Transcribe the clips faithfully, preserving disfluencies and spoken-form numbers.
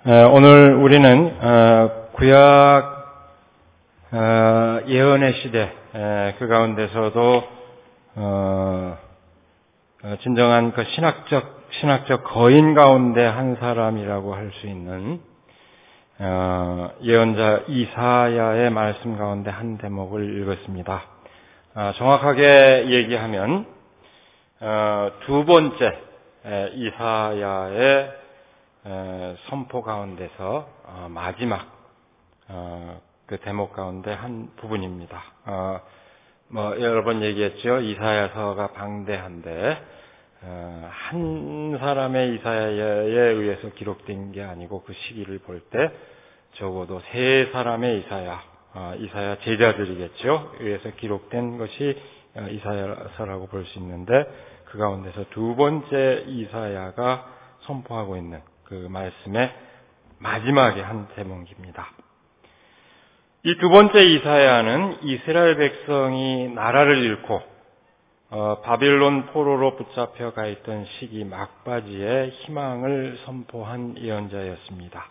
오늘 우리는 구약 예언의 시대 그 가운데서도 진정한 그 신학적 신학적 거인 가운데 한 사람이라고 할 수 있는 예언자 이사야의 말씀 가운데 한 대목을 읽었습니다. 정확하게 얘기하면 두 번째 이사야의 선포 가운데서 마지막 그 대목 가운데 한 부분입니다. 뭐 여러 번 얘기했죠. 이사야서가 방대한데 한 사람의 이사야에 의해서 기록된 게 아니고 그 시기를 볼 때 적어도 세 사람의 이사야, 이사야 제자들이겠죠. 의해서 기록된 것이 이사야서라고 볼 수 있는데 그 가운데서 두 번째 이사야가 선포하고 있는 그 말씀의 마지막에 한 대목입니다. 이 두 번째 이사야는 이스라엘 백성이 나라를 잃고 어, 바빌론 포로로 붙잡혀 가 있던 시기 막바지에 희망을 선포한 예언자였습니다.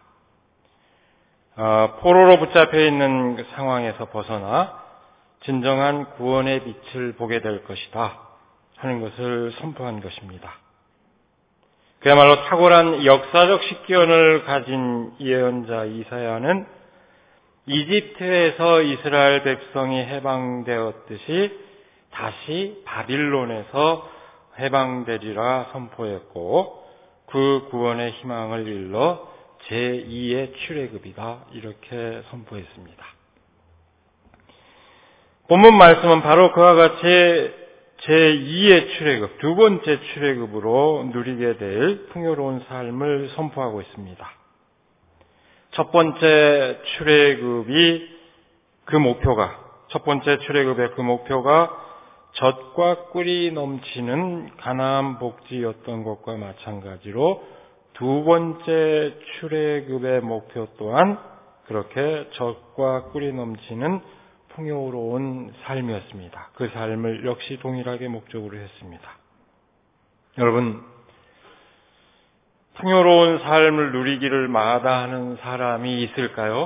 어, 포로로 붙잡혀 있는 상황에서 벗어나 진정한 구원의 빛을 보게 될 것이다 하는 것을 선포한 것입니다. 그야말로 탁월한 역사적 식견을 가진 예언자 이사야는 이집트에서 이스라엘 백성이 해방되었듯이 다시 바빌론에서 해방되리라 선포했고 그 구원의 희망을 일러 제이의 출애굽이다 이렇게 선포했습니다. 본문 말씀은 바로 그와 같이 제이의 출애굽, 두 번째 출애굽으로 누리게 될 풍요로운 삶을 선포하고 있습니다. 첫 번째 출애굽이 그 목표가, 첫 번째 출애굽의 그 목표가 젖과 꿀이 넘치는 가나안 복지였던 것과 마찬가지로 두 번째 출애굽의 목표 또한 그렇게 젖과 꿀이 넘치는 풍요로운 삶이었습니다. 그 삶을 역시 동일하게 목적으로 했습니다. 여러분, 풍요로운 삶을 누리기를 마다하는 사람이 있을까요?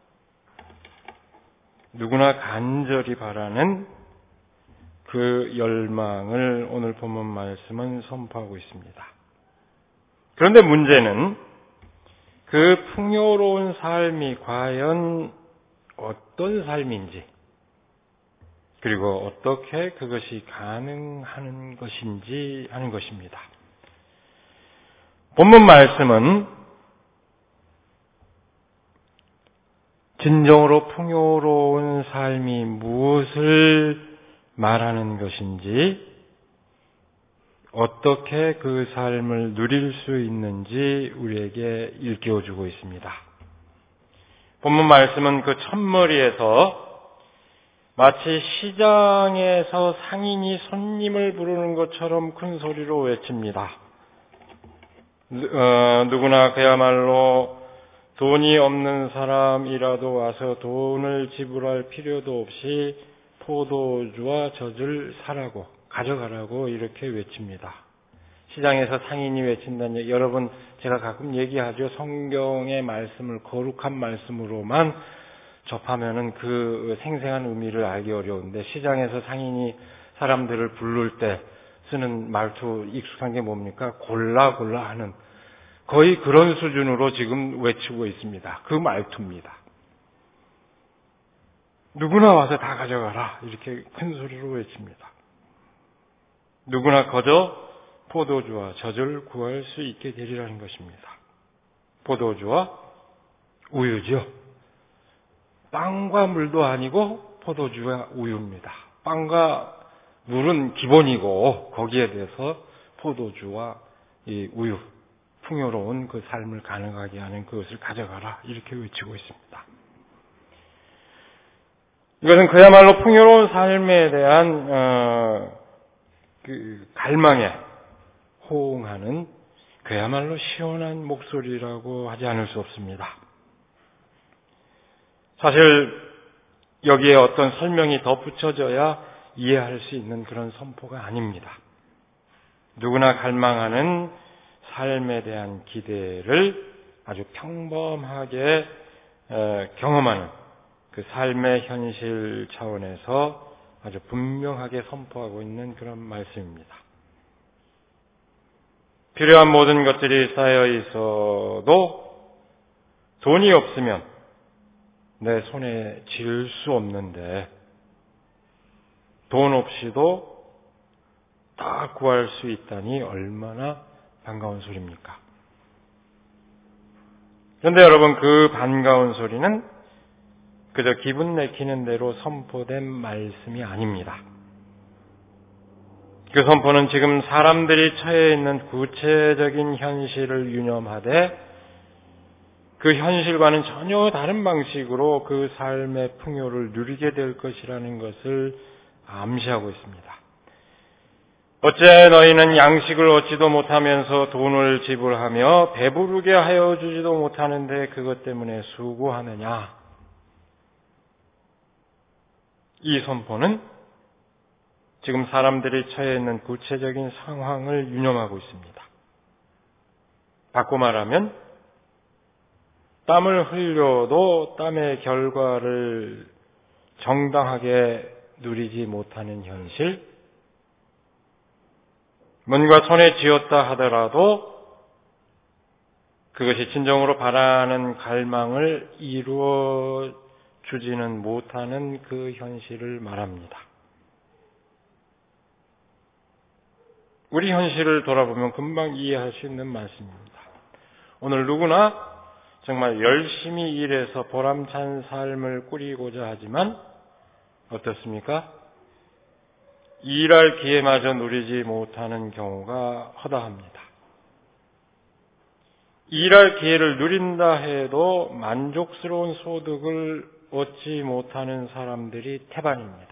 누구나 간절히 바라는 그 열망을 오늘 본문 말씀은 선포하고 있습니다. 그런데 문제는 그 풍요로운 삶이 과연 어떤 삶인지, 그리고 어떻게 그것이 가능한 것인지 하는 것입니다. 본문 말씀은 진정으로 풍요로운 삶이 무엇을 말하는 것인지, 어떻게 그 삶을 누릴 수 있는지 우리에게 일깨워주고 있습니다. 본문 말씀은 그 첫머리에서 마치 시장에서 상인이 손님을 부르는 것처럼 큰 소리로 외칩니다. 어, 누구나 그야말로 돈이 없는 사람이라도 와서 돈을 지불할 필요도 없이 포도주와 젖을 사라고, 가져가라고 이렇게 외칩니다. 시장에서 상인이 외친다는 얘기, 여러분 제가 가끔 얘기하죠. 성경의 말씀을 거룩한 말씀으로만 접하면은 그 생생한 의미를 알기 어려운데, 시장에서 상인이 사람들을 부를 때 쓰는 말투 익숙한 게 뭡니까? 골라 골라 하는, 거의 그런 수준으로 지금 외치고 있습니다. 그 말투입니다. 누구나 와서 다 가져가라 이렇게 큰 소리로 외칩니다. 누구나 거저 포도주와 젖을 구할 수 있게 되리라는 것입니다. 포도주와 우유죠. 빵과 물도 아니고 포도주와 우유입니다. 빵과 물은 기본이고 거기에 대해서 포도주와 이 우유, 풍요로운 그 삶을 가능하게 하는 그것을 가져가라 이렇게 외치고 있습니다. 이것은 그야말로 풍요로운 삶에 대한 어, 그 갈망에 호응하는 그야말로 시원한 목소리라고 하지 않을 수 없습니다. 사실 여기에 어떤 설명이 덧붙여져야 이해할 수 있는 그런 선포가 아닙니다. 누구나 갈망하는 삶에 대한 기대를 아주 평범하게 경험하는 그 삶의 현실 차원에서 아주 분명하게 선포하고 있는 그런 말씀입니다. 필요한 모든 것들이 쌓여 있어도 돈이 없으면 내 손에 쥘 수 없는데 돈 없이도 다 구할 수 있다니 얼마나 반가운 소리입니까? 그런데 여러분, 그 반가운 소리는 그저 기분 내키는 대로 선포된 말씀이 아닙니다. 그 선포는 지금 사람들이 처해 있는 구체적인 현실을 유념하되 그 현실과는 전혀 다른 방식으로 그 삶의 풍요를 누리게 될 것이라는 것을 암시하고 있습니다. 어째 너희는 양식을 얻지도 못하면서 돈을 지불하며 배부르게 하여 주지도 못하는데 그것 때문에 수고하느냐? 이 선포는 지금 사람들이 처해 있는 구체적인 상황을 유념하고 있습니다. 바꿔 말하면 땀을 흘려도 땀의 결과를 정당하게 누리지 못하는 현실, 뭔가 손에 쥐었다 하더라도 그것이 진정으로 바라는 갈망을 이루어 주지는 못하는 그 현실을 말합니다. 우리 현실을 돌아보면 금방 이해할 수 있는 말씀입니다. 오늘 누구나 정말 열심히 일해서 보람찬 삶을 꾸리고자 하지만 어떻습니까? 일할 기회마저 누리지 못하는 경우가 허다합니다. 일할 기회를 누린다 해도 만족스러운 소득을 얻지 못하는 사람들이 태반입니다.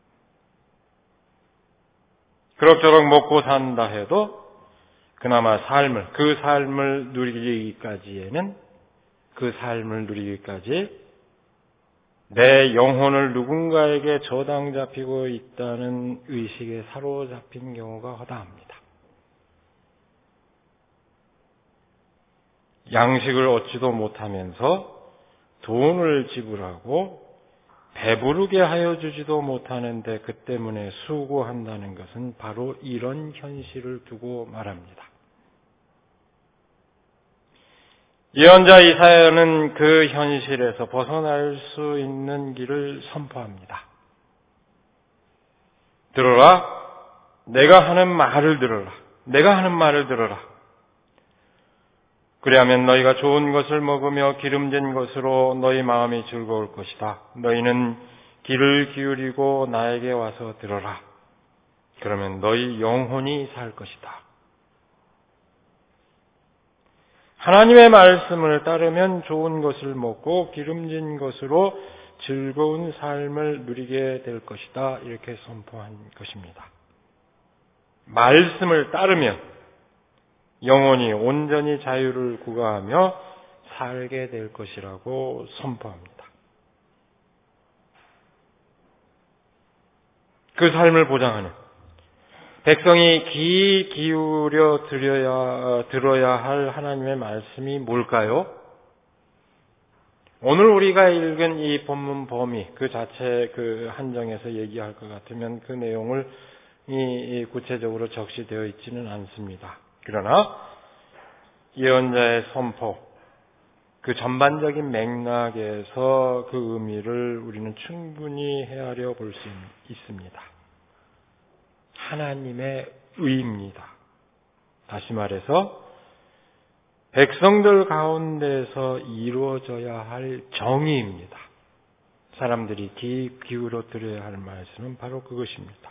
그럭저럭 먹고 산다 해도 그나마 삶을, 그 삶을 누리기까지에는 그 삶을 누리기까지 내 영혼을 누군가에게 저당 잡히고 있다는 의식에 사로잡힌 경우가 허다합니다. 양식을 얻지도 못하면서 돈을 지불하고 배부르게 하여 주지도 못하는데 그 때문에 수고한다는 것은 바로 이런 현실을 두고 말합니다. 예언자 이사야는 그 현실에서 벗어날 수 있는 길을 선포합니다. 들어라, 내가 하는 말을 들어라. 내가 하는 말을 들어라. 그리하면 너희가 좋은 것을 먹으며 기름진 것으로 너희 마음이 즐거울 것이다. 너희는 귀를 기울이고 나에게 와서 들어라. 그러면 너희 영혼이 살 것이다. 하나님의 말씀을 따르면 좋은 것을 먹고 기름진 것으로 즐거운 삶을 누리게 될 것이다. 이렇게 선포한 것입니다. 말씀을 따르면 영혼이 온전히 자유를 구가하며 살게 될 것이라고 선포합니다. 그 삶을 보장하는 백성이 귀 기울여 들어야, 들어야 할 하나님의 말씀이 뭘까요? 오늘 우리가 읽은 이 본문 범위, 그 자체 그 한정에서 얘기할 것 같으면 그 내용을 이 구체적으로 적시되어 있지는 않습니다. 그러나 예언자의 선포, 그 전반적인 맥락에서 그 의미를 우리는 충분히 헤아려 볼 수 있습니다. 하나님의 의입니다. 다시 말해서 백성들 가운데서 이루어져야 할 정의입니다. 사람들이 귀 기울여 들어야 할 말씀은 바로 그것입니다.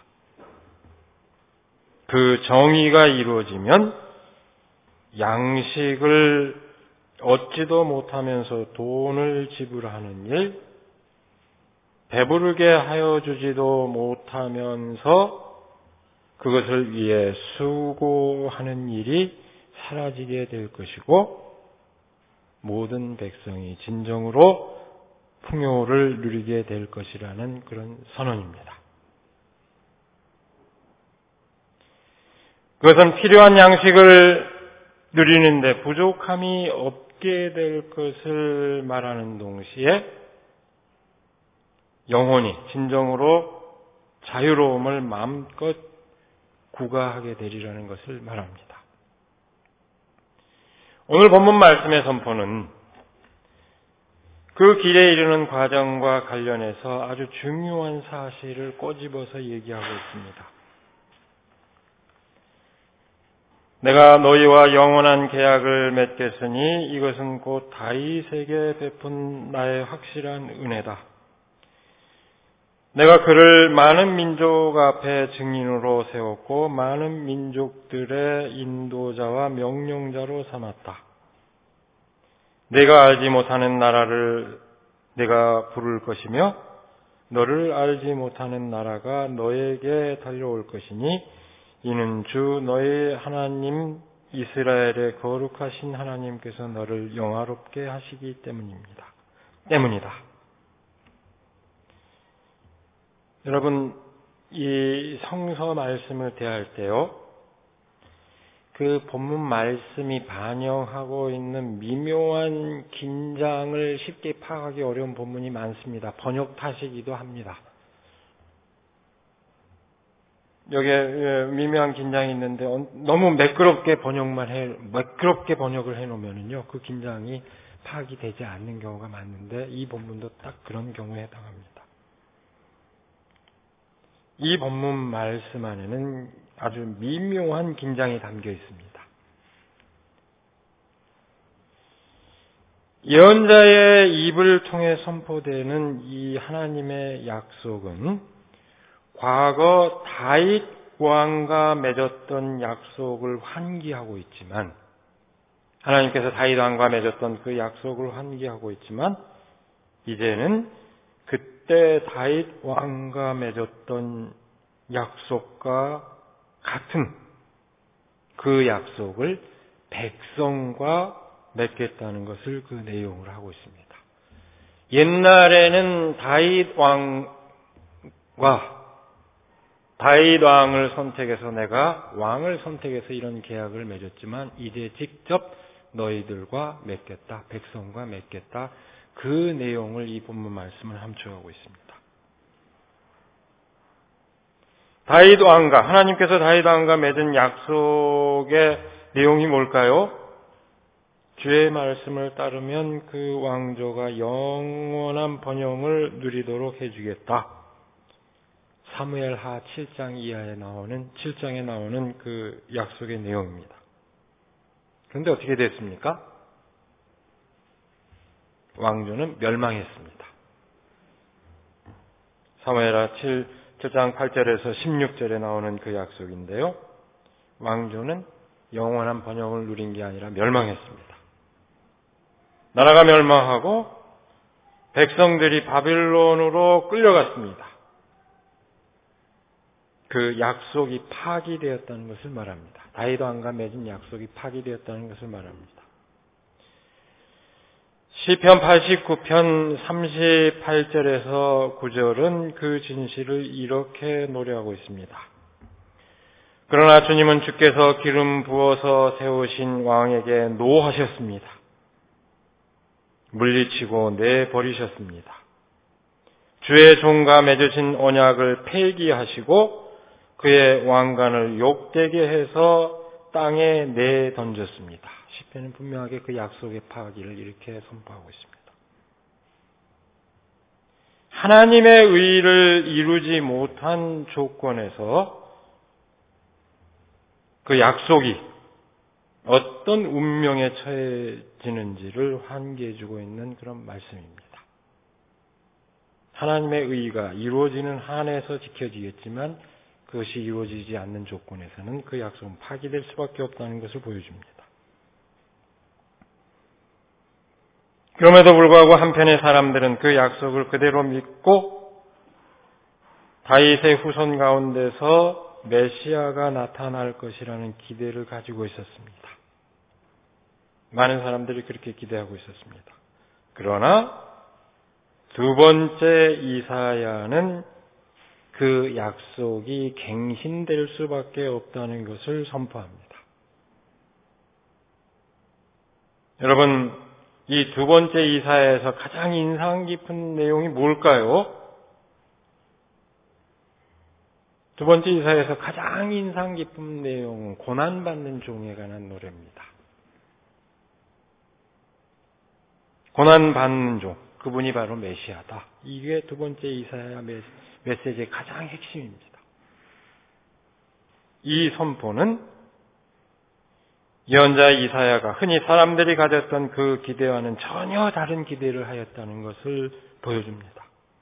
그 정의가 이루어지면 양식을 얻지도 못하면서 돈을 지불하는 일, 배부르게 하여 주지도 못하면서 그것을 위해 수고하는 일이 사라지게 될 것이고 모든 백성이 진정으로 풍요를 누리게 될 것이라는 그런 선언입니다. 그것은 필요한 양식을 누리는데 부족함이 없, 얻게 될 것을 말하는 동시에 영혼이 진정으로 자유로움을 마음껏 구가하게 되리라는 것을 말합니다. 오늘 본문 말씀의 선포는 그 길에 이르는 과정과 관련해서 아주 중요한 사실을 꼬집어서 얘기하고 있습니다. 내가 너희와 영원한 계약을 맺겠으니 이것은 곧 다윗에게 베푼 나의 확실한 은혜다. 내가 그를 많은 민족 앞에 증인으로 세웠고 많은 민족들의 인도자와 명령자로 삼았다. 내가 알지 못하는 나라를 내가 부를 것이며 너를 알지 못하는 나라가 너에게 달려올 것이니 이는 주 너의 하나님 이스라엘의 거룩하신 하나님께서 너를 영화롭게 하시기 때문입니다. 때문이다. 여러분, 이 성서 말씀을 대할 때요, 그 본문 말씀이 반영하고 있는 미묘한 긴장을 쉽게 파악하기 어려운 본문이 많습니다. 번역 탓이기도 합니다. 여기에 미묘한 긴장이 있는데 너무 매끄럽게 번역만 해, 매끄럽게 번역을 해놓으면요, 그 긴장이 파악이 되지 않는 경우가 많은데 이 본문도 딱 그런 경우에 해당합니다. 이 본문 말씀 안에는 아주 미묘한 긴장이 담겨 있습니다. 예언자의 입을 통해 선포되는 이 하나님의 약속은 과거 다윗 왕과 맺었던 약속을 환기하고 있지만, 하나님께서 다윗 왕과 맺었던 그 약속을 환기하고 있지만, 이제는 그때 다윗 왕과 맺었던 약속과 같은 그 약속을 백성과 맺겠다는 것을 그 내용을 하고 있습니다. 옛날에는 다윗 왕과 다윗 왕을 선택해서 내가 왕을 선택해서 이런 계약을 맺었지만 이제 직접 너희들과 맺겠다, 백성과 맺겠다, 그 내용을 이 본문 말씀을 함축하고 있습니다. 다윗 왕과, 하나님께서 다윗 왕과 맺은 약속의 내용이 뭘까요? 주의 말씀을 따르면 그 왕조가 영원한 번영을 누리도록 해주겠다. 사무엘하 칠 장 이하에 나오는, 칠 장에 나오는 그 약속의 내용입니다. 그런데 어떻게 됐습니까? 왕조는 멸망했습니다. 사무엘하 칠 장 팔 절에서 십육 절에 나오는 그 약속인데요. 왕조는 영원한 번영을 누린 게 아니라 멸망했습니다. 나라가 멸망하고 백성들이 바빌론으로 끌려갔습니다. 그 약속이 파기되었다는 것을 말합니다. 다윗 왕과 맺은 약속이 파기되었다는 것을 말합니다. 시편 팔십구 편 삼십팔 절에서 구 절은 그 진실을 이렇게 노래하고 있습니다. 그러나 주님은 주께서 기름 부어서 세우신 왕에게 노하셨습니다. 물리치고 내버리셨습니다. 주의 종과 맺으신 언약을 폐기하시고 그의 왕관을 욕되게 해서 땅에 내던졌습니다. 시편은 분명하게 그 약속의 파기를 이렇게 선포하고 있습니다. 하나님의 의를 이루지 못한 조건에서 그 약속이 어떤 운명에 처해지는지를 환기해주고 있는 그런 말씀입니다. 하나님의 의가 이루어지는 한에서 지켜지겠지만 그것이 이루어지지 않는 조건에서는 그 약속은 파기될 수밖에 없다는 것을 보여줍니다. 그럼에도 불구하고 한편의 사람들은 그 약속을 그대로 믿고 다윗의 후손 가운데서 메시아가 나타날 것이라는 기대를 가지고 있었습니다. 많은 사람들이 그렇게 기대하고 있었습니다. 그러나 두 번째 이사야는 그 약속이 갱신될 수밖에 없다는 것을 선포합니다. 여러분, 이 두 번째 이사야에서 가장 인상 깊은 내용이 뭘까요? 두 번째 이사야에서 가장 인상 깊은 내용은 고난받는 종에 관한 노래입니다. 고난받는 종, 그분이 바로 메시아다. 이게 두 번째 이사야 메시지의 가장 핵심입니다. 이 선포는 예언자 이사야가 흔히 사람들이 가졌던 그 기대와는 전혀 다른 기대를 하였다는 것을 보여줍니다.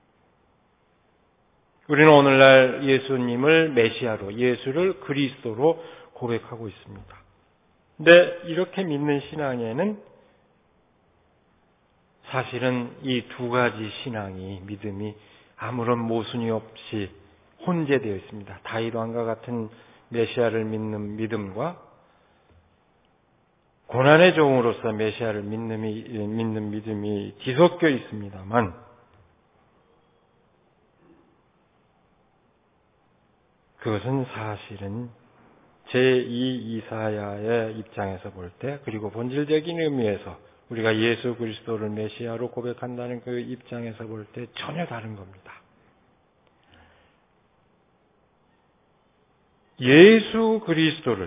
우리는 오늘날 예수님을 메시아로, 예수를 그리스도로 고백하고 있습니다. 근데 이렇게 믿는 신앙에는 사실은 이 두 가지 신앙이, 믿음이 아무런 모순이 없이 혼재되어 있습니다. 다윗 왕과 같은 메시아를 믿는 믿음과 고난의 종으로서 메시아를 믿는, 믿는 믿음이 뒤섞여 있습니다만 그것은 사실은 제이 이사야의 입장에서 볼 때, 그리고 본질적인 의미에서 우리가 예수 그리스도를 메시아로 고백한다는 그 입장에서 볼 때 전혀 다른 겁니다. 예수 그리스도를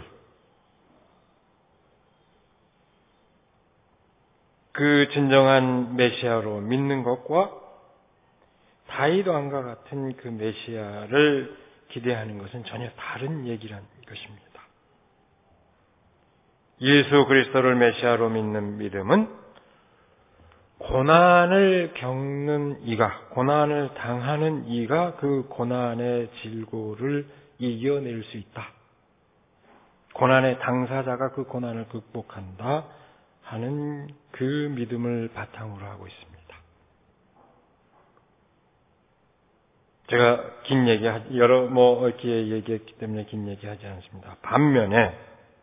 그 진정한 메시아로 믿는 것과 다윗 왕과 같은 그 메시아를 기대하는 것은 전혀 다른 얘기라는 것입니다. 예수 그리스도를 메시아로 믿는 믿음은 고난을 겪는 이가, 고난을 당하는 이가 그 고난의 질고를 이겨낼 수 있다. 고난의 당사자가 그 고난을 극복한다 하는 그 믿음을 바탕으로 하고 있습니다. 제가 긴 얘기, 여러 뭐 기회 얘기했기 때문에 긴 얘기 하지 않습니다. 반면에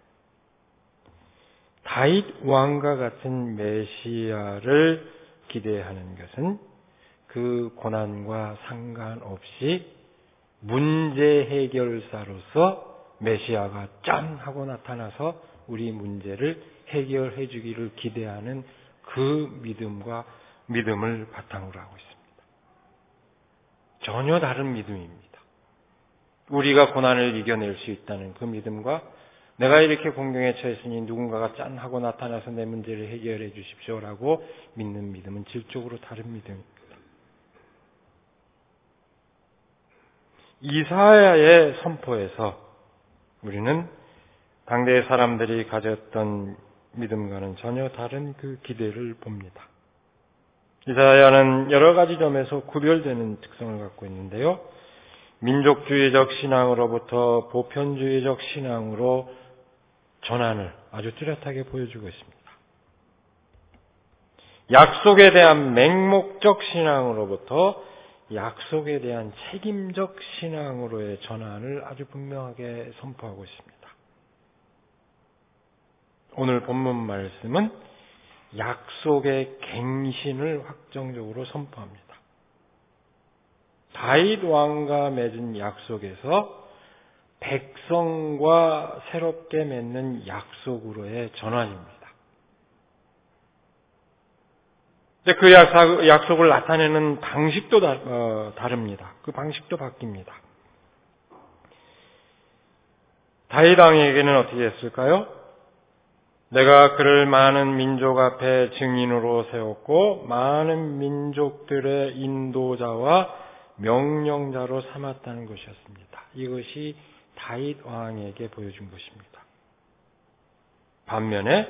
다윗 왕과 같은 메시아를 기대하는 것은 그 고난과 상관없이 문제 해결사로서 메시아가 짠 하고 나타나서 우리 문제를 해결해 주기를 기대하는 그 믿음과 믿음을 바탕으로 하고 있습니다. 전혀 다른 믿음입니다. 우리가 고난을 이겨낼 수 있다는 그 믿음과 내가 이렇게 공경에 처했으니 누군가가 짠 하고 나타나서 내 문제를 해결해 주십시오라고 믿는 믿음은 질적으로 다른 믿음입니다. 이사야의 선포에서 우리는 당대의 사람들이 가졌던 믿음과는 전혀 다른 그 기대를 봅니다. 이사야는 여러 가지 점에서 구별되는 특성을 갖고 있는데요. 민족주의적 신앙으로부터 보편주의적 신앙으로 전환을 아주 뚜렷하게 보여주고 있습니다. 약속에 대한 맹목적 신앙으로부터 약속에 대한 책임적 신앙으로의 전환을 아주 분명하게 선포하고 있습니다. 오늘 본문 말씀은 약속의 갱신을 확정적으로 선포합니다. 다윗 왕과 맺은 약속에서 백성과 새롭게 맺는 약속으로의 전환입니다. 그 약속을 나타내는 방식도 다, 어, 다릅니다. 그 방식도 바뀝니다. 다윗 왕에게는 어떻게 했을까요? 내가 그를 많은 민족 앞에 증인으로 세웠고 많은 민족들의 인도자와 명령자로 삼았다는 것이었습니다. 이것이 다윗 왕에게 보여준 것입니다. 반면에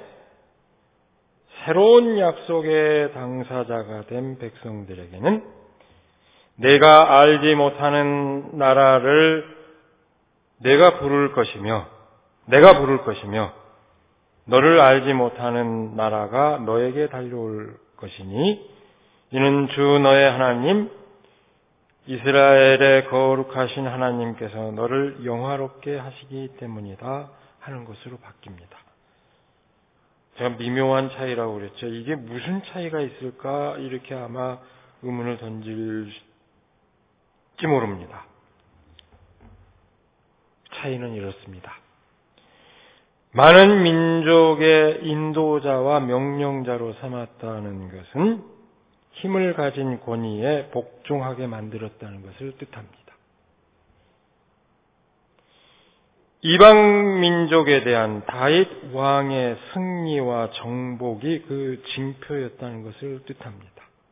새로운 약속의 당사자가 된 백성들에게는 내가 알지 못하는 나라를 내가 부를 것이며 내가 부를 것이며 너를 알지 못하는 나라가 너에게 달려올 것이니 이는 주 너의 하나님 이스라엘의 거룩하신 하나님께서 너를 영화롭게 하시기 때문이다 하는 것으로 바뀝니다. 제가 미묘한 차이라고 그랬죠. 이게 무슨 차이가 있을까 이렇게 아마 의문을 던질지 모릅니다. 차이는 이렇습니다. 많은 민족의 인도자와 명령자로 삼았다는 것은 힘을 가진 권위에 복종하게 만들었다는 것을 뜻합니다. 이방 민족에 대한 다윗 왕의 승리와 정복이 그 징표였다는 것을 뜻합니다.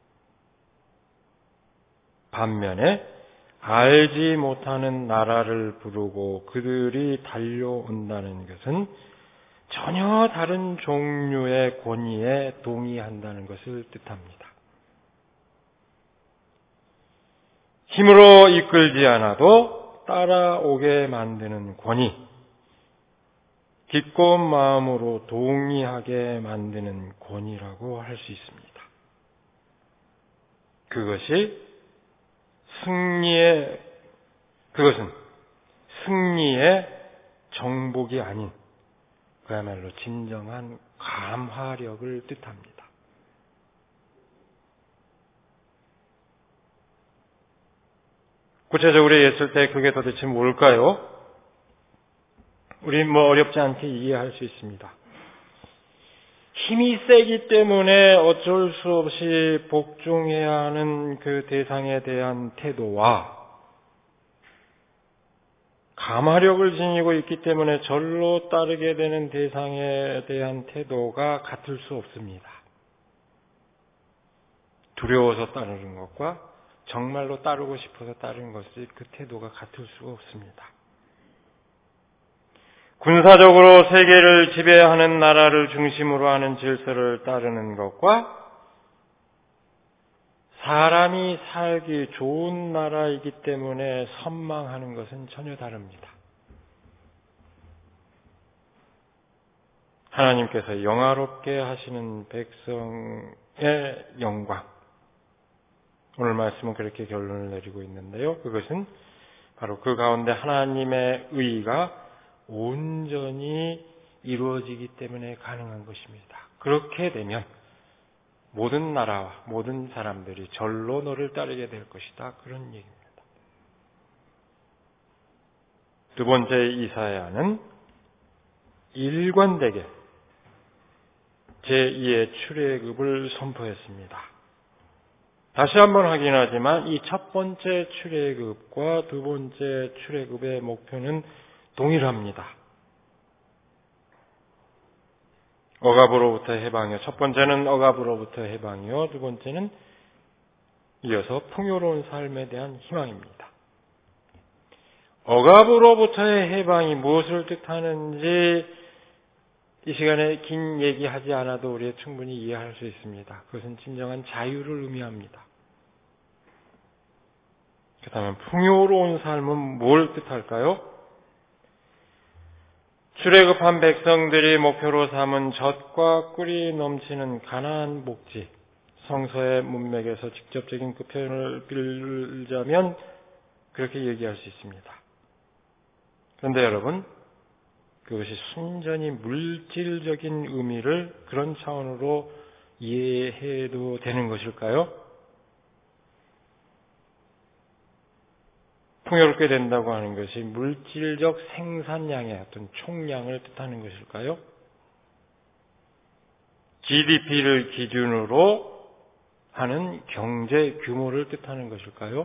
반면에 알지 못하는 나라를 부르고 그들이 달려온다는 것은 전혀 다른 종류의 권위에 동의한다는 것을 뜻합니다. 힘으로 이끌지 않아도 따라오게 만드는 권위, 기꺼운 마음으로 동의하게 만드는 권위라고 할 수 있습니다. 그것이 승리의, 그것은 승리의 정복이 아닌 그야말로 진정한 감화력을 뜻합니다. 구체적으로 했을 때 그게 도대체 뭘까요? 우리 뭐 어렵지 않게 이해할 수 있습니다. 힘이 세기 때문에 어쩔 수 없이 복종해야 하는 그 대상에 대한 태도와 감화력을 지니고 있기 때문에 절로 따르게 되는 대상에 대한 태도가 같을 수 없습니다. 두려워서 따르는 것과 정말로 따르고 싶어서 따르는 것이 그 태도가 같을 수가 없습니다. 군사적으로 세계를 지배하는 나라를 중심으로 하는 질서를 따르는 것과 사람이 살기 좋은 나라이기 때문에 선망하는 것은 전혀 다릅니다. 하나님께서 영화롭게 하시는 백성의 영광, 오늘 말씀은 그렇게 결론을 내리고 있는데요. 그것은 바로 그 가운데 하나님의 의가 온전히 이루어지기 때문에 가능한 것입니다. 그렇게 되면 모든 나라와 모든 사람들이 절로 너를 따르게 될 것이다. 그런 얘기입니다. 두 번째 이사야는 일관되게 제이의 출애굽을 선포했습니다. 다시 한번 확인하지만 이 첫 번째 출애굽과 두 번째 출애굽의 목표는 동일합니다. 억압으로부터 해방이요. 첫 번째는 억압으로부터 해방이요. 두 번째는 이어서 풍요로운 삶에 대한 희망입니다. 억압으로부터의 해방이 무엇을 뜻하는지 이 시간에 긴 얘기하지 않아도 우리가 충분히 이해할 수 있습니다. 그것은 진정한 자유를 의미합니다. 그 다음에 풍요로운 삶은 뭘 뜻할까요? 출애굽한 백성들이 목표로 삼은 젖과 꿀이 넘치는 가나안 복지, 성서의 문맥에서 직접적인 그 표현을 빌자면 그렇게 얘기할 수 있습니다. 그런데 여러분, 그것이 순전히 물질적인 의미를 그런 차원으로 이해해도 되는 것일까요? 풍요롭게 된다고 하는 것이 물질적 생산량의 어떤 총량을 뜻하는 것일까요? 지디피를 기준으로 하는 경제 규모를 뜻하는 것일까요?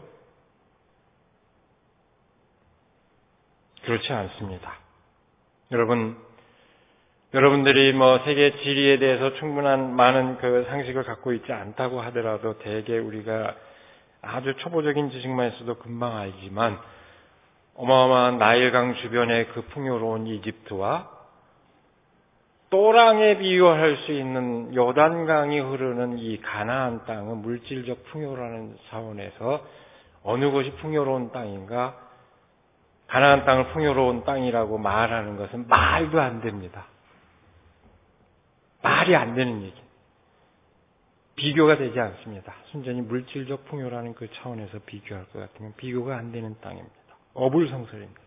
그렇지 않습니다. 여러분, 여러분들이 뭐 세계 지리에 대해서 충분한 많은 그 상식을 갖고 있지 않다고 하더라도 대개 우리가 아주 초보적인 지식만 있어도 금방 알지만 어마어마한 나일강 주변의 그 풍요로운 이집트와 또랑에 비유할 수 있는 요단강이 흐르는 이 가나안 땅은 물질적 풍요라는 차원에서 어느 것이 풍요로운 땅인가? 가나안 땅을 풍요로운 땅이라고 말하는 것은 말도 안 됩니다. 말이 안 되는 얘기. 비교가 되지 않습니다. 순전히 물질적 풍요라는 그 차원에서 비교할 것 같으면 비교가 안 되는 땅입니다. 어불성설입니다.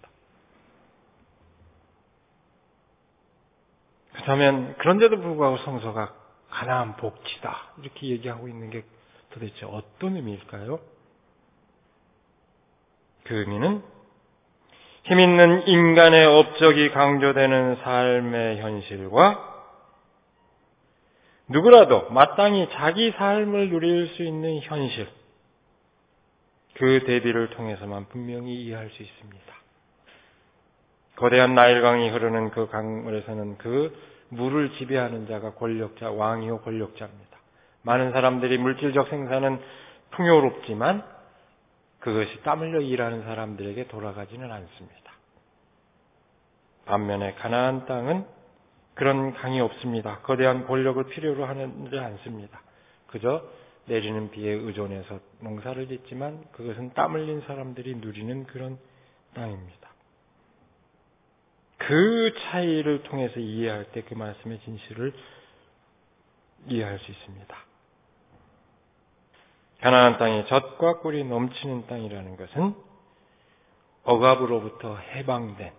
그렇다면 그런데도 불구하고 성서가 가나안 복지다 이렇게 얘기하고 있는 게 도대체 어떤 의미일까요? 그 의미는 힘있는 인간의 업적이 강조되는 삶의 현실과 누구라도 마땅히 자기 삶을 누릴 수 있는 현실, 그 대비를 통해서만 분명히 이해할 수 있습니다. 거대한 나일강이 흐르는 그 강물에서는 그 물을 지배하는 자가 권력자, 왕이요 권력자입니다. 많은 사람들이 물질적 생산은 풍요롭지만 그것이 땀 흘려 일하는 사람들에게 돌아가지는 않습니다. 반면에 가나안 땅은 그런 강이 없습니다. 거대한 권력을 필요로 하지 않습니다. 그저 내리는 비에 의존해서 농사를 짓지만 그것은 땀 흘린 사람들이 누리는 그런 땅입니다. 그 차이를 통해서 이해할 때 그 말씀의 진실을 이해할 수 있습니다. 가나안 땅이 젖과 꿀이 넘치는 땅이라는 것은 억압으로부터 해방된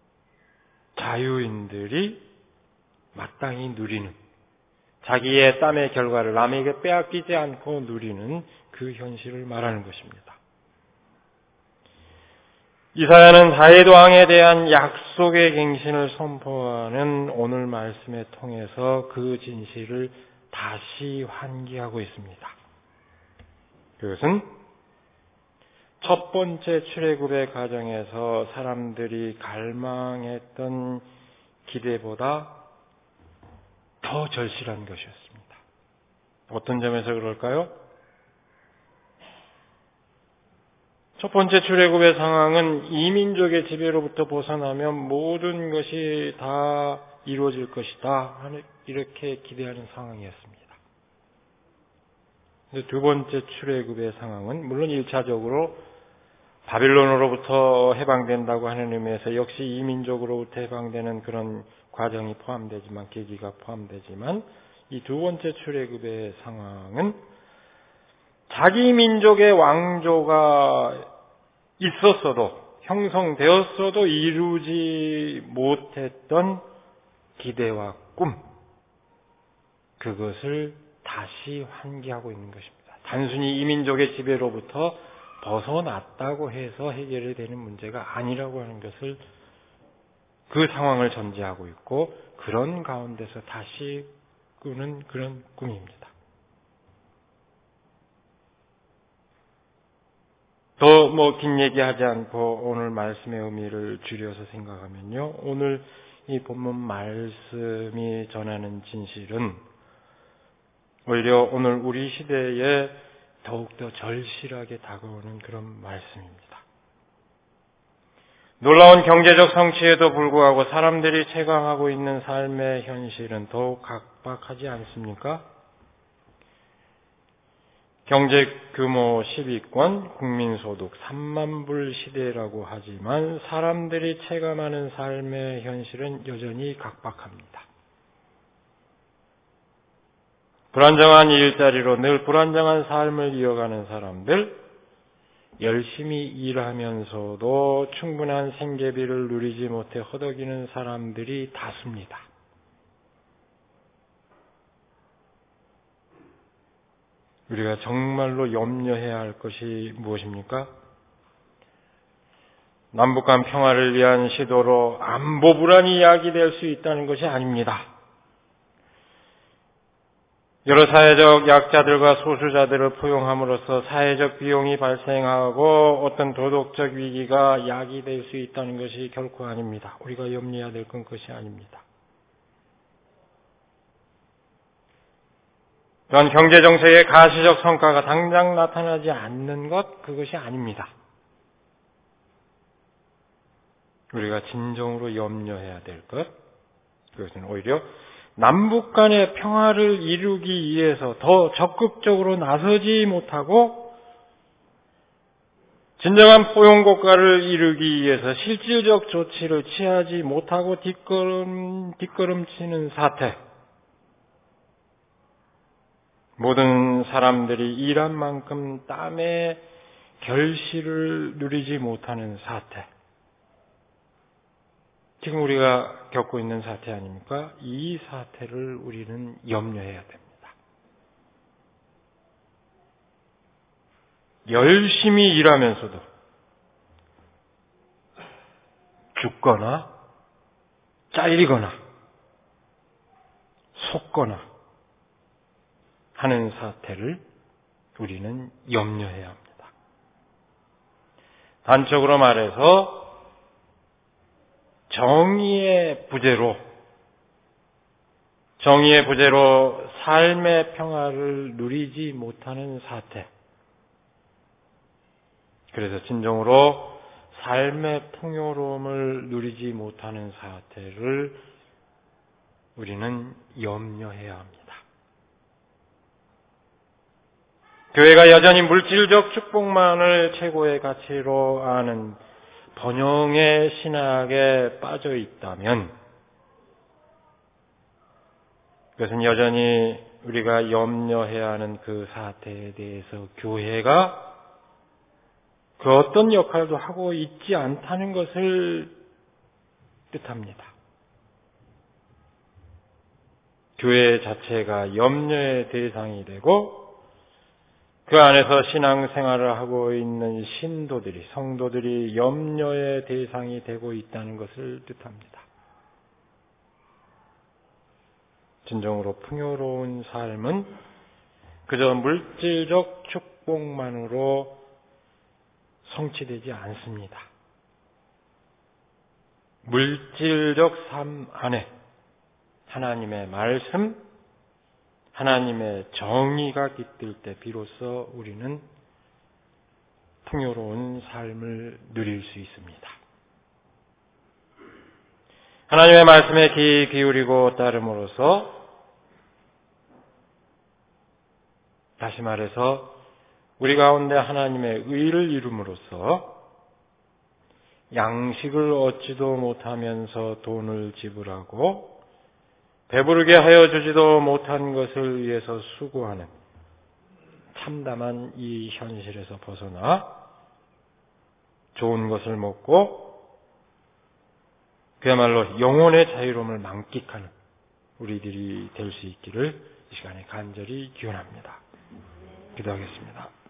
자유인들이 마땅히 누리는, 자기의 땀의 결과를 남에게 빼앗기지 않고 누리는 그 현실을 말하는 것입니다. 이사야는 다윗 왕에 대한 약속의 갱신을 선포하는 오늘 말씀에 통해서 그 진실을 다시 환기하고 있습니다. 그것은 첫 번째 출애굽의 과정에서 사람들이 갈망했던 기대보다 더 절실한 것이었습니다. 어떤 점에서 그럴까요? 첫 번째 출애굽의 상황은 이민족의 지배로부터 벗어나면 모든 것이 다 이루어질 것이다, 이렇게 기대하는 상황이었습니다. 두 번째 출애굽의 상황은 물론 일차적으로 바빌론으로부터 해방된다고 하는 의미에서 역시 이민족으로부터 해방되는 그런 과정이 포함되지만, 계기가 포함되지만, 이 두 번째 출애굽의 상황은 자기 민족의 왕조가 있었어도, 형성되었어도 이루지 못했던 기대와 꿈, 그것을 다시 환기하고 있는 것입니다. 단순히 이민족의 지배로부터 벗어났다고 해서 해결이 되는 문제가 아니라고 하는 것을, 그 상황을 전제하고 있고, 그런 가운데서 다시 꾸는 그런 꿈입니다. 더 뭐 긴 얘기하지 않고 오늘 말씀의 의미를 줄여서 생각하면요, 오늘 이 본문 말씀이 전하는 진실은 오히려 오늘 우리 시대에 더욱더 절실하게 다가오는 그런 말씀입니다. 놀라운 경제적 성취에도 불구하고 사람들이 체감하고 있는 삶의 현실은 더욱 각박하지 않습니까? 경제 규모 십 위권, 국민소득 삼만 불 시대라고 하지만 사람들이 체감하는 삶의 현실은 여전히 각박합니다. 불안정한 일자리로 늘 불안정한 삶을 이어가는 사람들, 열심히 일하면서도 충분한 생계비를 누리지 못해 허덕이는 사람들이 다수입니다. 우리가 정말로 염려해야 할 것이 무엇입니까? 남북 간 평화를 위한 시도로 안보 불안이 야기될 수 있다는 것이 아닙니다. 여러 사회적 약자들과 소수자들을 포용함으로써 사회적 비용이 발생하고 어떤 도덕적 위기가 야기될 수 있다는 것이 결코 아닙니다. 우리가 염려해야 될 건 그것이 아닙니다. 또한 경제정책의 가시적 성과가 당장 나타나지 않는 것, 그것이 아닙니다. 우리가 진정으로 염려해야 될 것, 그것은 오히려 남북 간의 평화를 이루기 위해서 더 적극적으로 나서지 못하고 진정한 포용국가를 이루기 위해서 실질적 조치를 취하지 못하고 뒷걸음, 뒷걸음치는 사태, 모든 사람들이 일한 만큼 땀의 결실을 누리지 못하는 사태, 지금 우리가 겪고 있는 사태 아닙니까? 이 사태를 우리는 염려해야 됩니다. 열심히 일하면서도 죽거나 잘리거나 속거나 하는 사태를 우리는 염려해야 합니다. 단적으로 말해서 정의의 부재로 정의의 부재로 삶의 평화를 누리지 못하는 사태. 그래서 진정으로 삶의 풍요로움을 누리지 못하는 사태를 우리는 염려해야 합니다. 교회가 여전히 물질적 축복만을 최고의 가치로 아는 번영의 신학에 빠져 있다면 그것은 여전히 우리가 염려해야 하는 그 사태에 대해서 교회가 그 어떤 역할도 하고 있지 않다는 것을 뜻합니다. 교회 자체가 염려의 대상이 되고 그 안에서 신앙생활을 하고 있는 신도들이, 성도들이 염려의 대상이 되고 있다는 것을 뜻합니다. 진정으로 풍요로운 삶은 그저 물질적 축복만으로 성취되지 않습니다. 물질적 삶 안에 하나님의 말씀, 하나님의 정의가 깃들 때 비로소 우리는 풍요로운 삶을 누릴 수 있습니다. 하나님의 말씀에 귀 기울이고 따름으로써 다시 말해서 우리 가운데 하나님의 의를 이룸으로써 양식을 얻지도 못하면서 돈을 지불하고 배부르게 하여 주지도 못한 것을 위해서 수고하는 참담한 이 현실에서 벗어나 좋은 것을 먹고 그야말로 영혼의 자유로움을 만끽하는 우리들이 될 수 있기를 이 시간에 간절히 기원합니다. 기도하겠습니다.